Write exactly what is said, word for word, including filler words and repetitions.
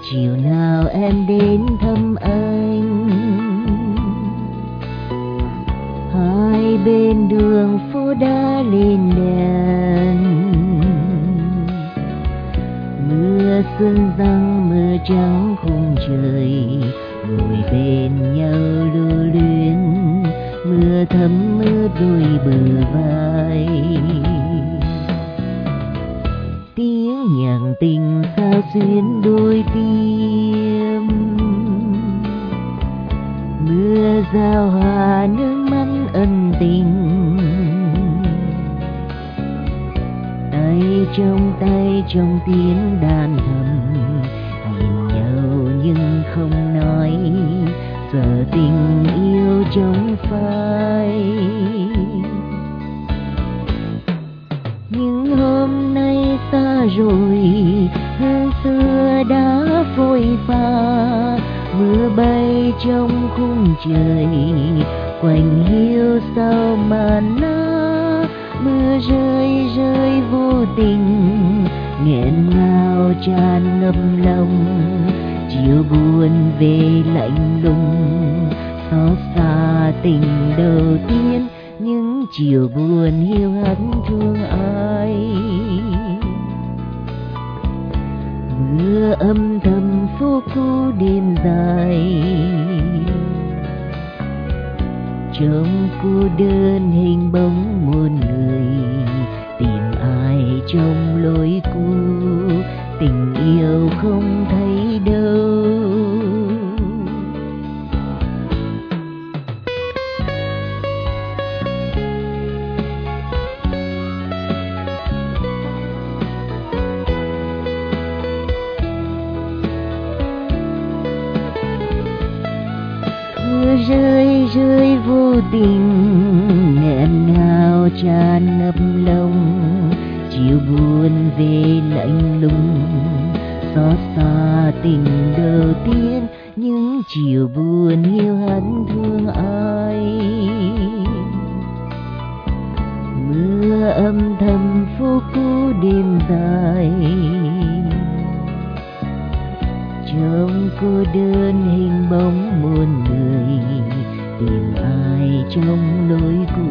chiều nào em đến thăm anh. Hai bên đường phố đã lên đèn, mưa xuân răng mưa trắng khung trời, ngồi bên nhau lưu luyến, mưa thấm ướt đôi bờ vai. Tiếng nhạc tình sao xuyến đôi tim, mưa giao hòa nước mắt ân tình. Tay trong tay trong tiếng đàn thầm, nhìn nhau nhưng không nói, giờ tình yêu trong phai. Nhưng hôm nay xa rồi, hương xưa đã phôi pha, mưa bay trong khung trời, quạnh hiu sau màn lá. Mưa rơi rơi vô tình, nghẹn ngào tràn ngập lòng, chiều buồn về lạnh lùng, xót xa tình đầu tiên, những chiều buồn hiu hắt thương ai. Mưa âm thầm phố cũ đêm dài, trong cô đơn hình bóng một người, tìm ai trong lối cũ, tình yêu không thấy đâu. Mưa rơi rơi vô tình, nghẹn ngào tràn ngập lòng, chiều buồn về lạnh lùng, xót xa tình đầu tiên, những chiều buồn hiu hắt thương ai. Mưa âm thầm phố cũ đêm dài, trong cô đơn hình bóng một người, tìm ai trong lối cũ,